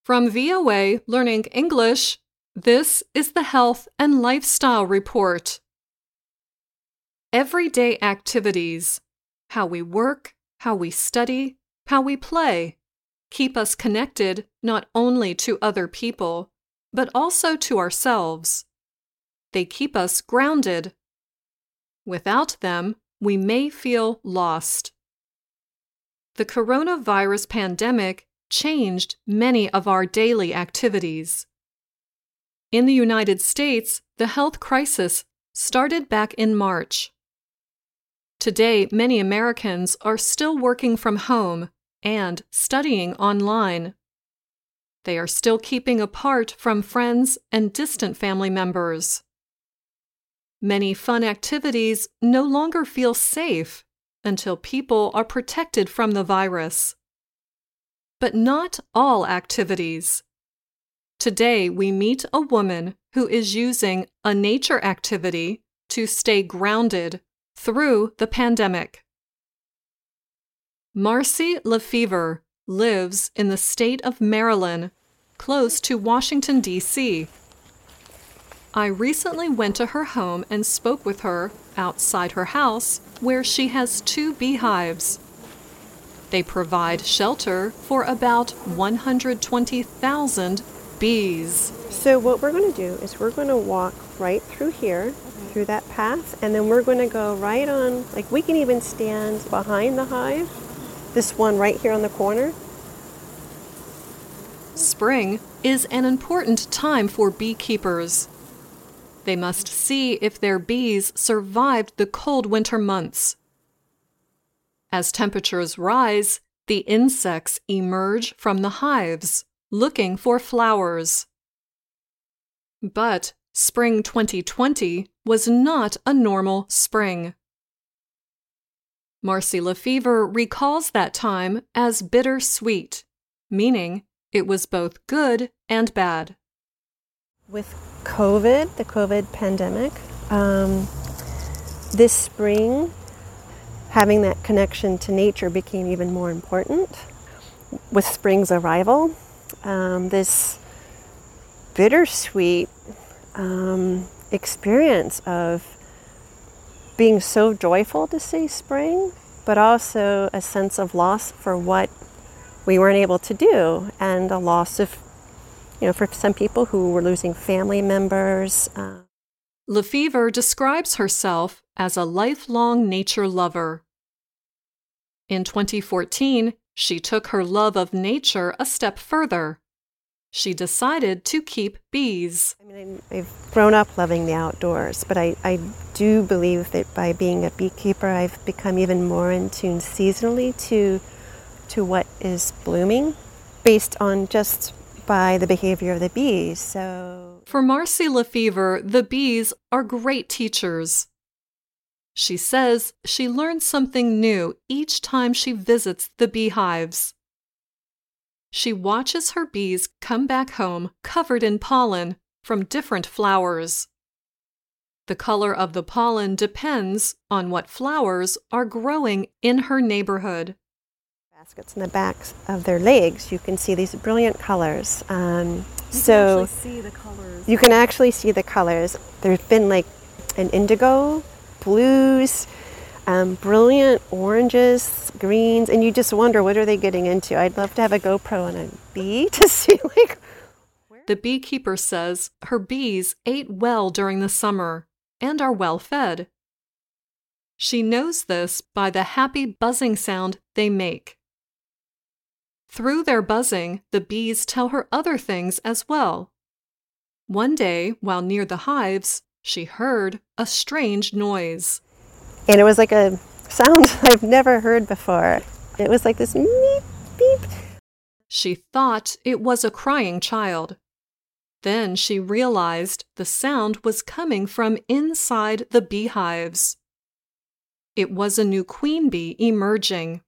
From VOA Learning English, this is the Health and Lifestyle Report. Everyday activities, how we work, how we study, how we play, keep us connected not only to other people, but also to ourselves. They keep us grounded. Without them, we may feel lost. The coronavirus pandemic changed many of our daily activities. In the United States, the health crisis started back in March. Today, many Americans are still working from home and studying online. They are still keeping apart from friends and distant family members. Many fun activities no longer feel safe until people are protected from the virus. But not all activities. Today, we meet a woman who is using a nature activity to stay grounded through the pandemic. Marcy Lefevre lives in the state of Maryland, close to Washington, D.C. I recently went to her home and spoke with her outside her house, where she has 2 beehives. They provide shelter for about 120,000 bees. So what we're going to do is we're going to walk right through here, through that path, and then we're going to go right on, like we can even stand behind the hive, this one right here on the corner. Spring is an important time for beekeepers. They must see if their bees survived the cold winter months. As temperatures rise, the insects emerge from the hives, looking for flowers. But spring 2020 was not a normal spring. Marcy Lefevre recalls that time as bittersweet, meaning it was both good and bad. With COVID, the COVID pandemic, this spring, having that connection to nature became even more important. With spring's arrival, this bittersweet experience of being so joyful to see spring, but also a sense of loss for what we weren't able to do, and a loss of, for some people who were losing family members. Lefevre describes herself as a lifelong nature lover. In 2014, she took her love of nature a step further. She decided to keep bees. I've grown up loving the outdoors, but I do believe that by being a beekeeper, I've become even more in tune seasonally to what is blooming, based on just by the behavior of the bees. So, for Marcy Lefevre, the bees are great teachers. She says she learns something new each time she visits the beehives. She watches her bees come back home covered in pollen from different flowers. The color of the pollen depends on what flowers are growing in her neighborhood. Baskets in the backs of their legs, you can see these brilliant colors. You can actually see the colors. You can actually see the colors. There's been like an indigo, blues, brilliant oranges, greens, and you just wonder, what are they getting into? I'd love to have a GoPro and a bee to see The beekeeper says her bees ate well during the summer and are well fed. She knows this by the happy buzzing sound they make. Through their buzzing, the bees tell her other things as well. One day, while near the hives, she heard a strange noise. And it was like a sound I've never heard before. It was like this meep, beep. She thought it was a crying child. Then she realized the sound was coming from inside the beehives. It was a new queen bee emerging.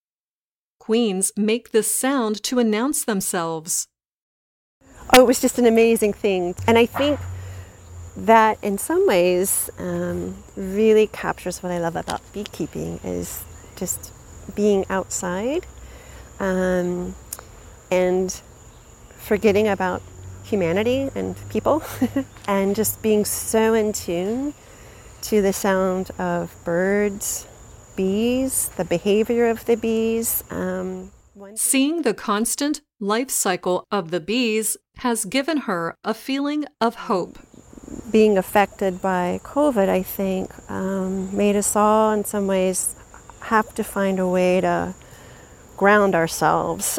Queens make this sound to announce themselves. Oh, it was just an amazing thing. And I think that in some ways really captures what I love about beekeeping, is just being outside. And forgetting about humanity and people and just being so in tune to the sound of birds, bees, the behavior of the bees. Seeing the constant life cycle of the bees has given her a feeling of hope. Being affected by COVID, I think, made us all in some ways have to find a way to ground ourselves.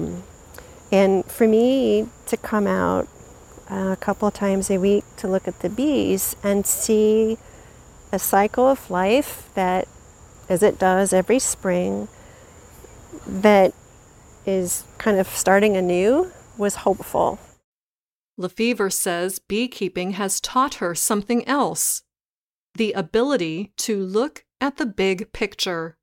And for me to come out a couple of times a week to look at the bees and see a cycle of life that, as it does every spring, that is kind of starting anew, was hopeful. Lefevre says beekeeping has taught her something else: the ability to look at the big picture.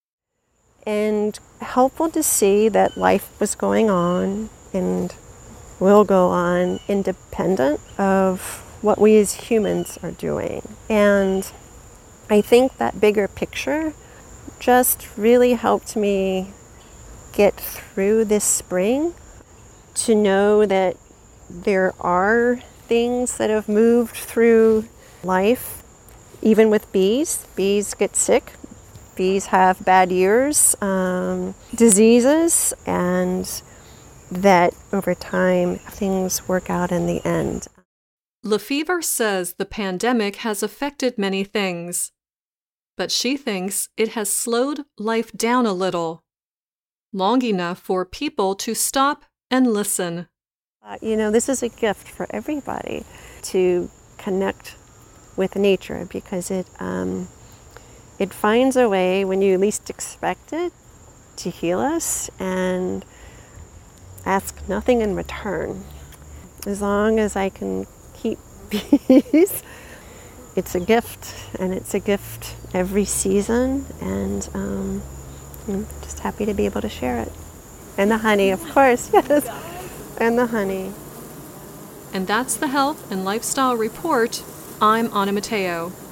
And helpful to see that life was going on and will go on independent of what we as humans are doing. And I think that bigger picture just really helped me get through this spring, to know that there are things that have moved through life, even with bees. Bees get sick. Bees have bad years, diseases, and that over time things work out in the end. Lefevre says the pandemic has affected many things, but she thinks it has slowed life down a little, long enough for people to stop and listen. This is a gift for everybody, to connect with nature, because it finds a way when you least expect it to heal us and ask nothing in return. As long as I can keep peace, it's a gift, and it's a gift every season, and I'm just happy to be able to share it. And the honey, of course, yes, and the honey. And that's the Health and Lifestyle Report. I'm Anna Matteo.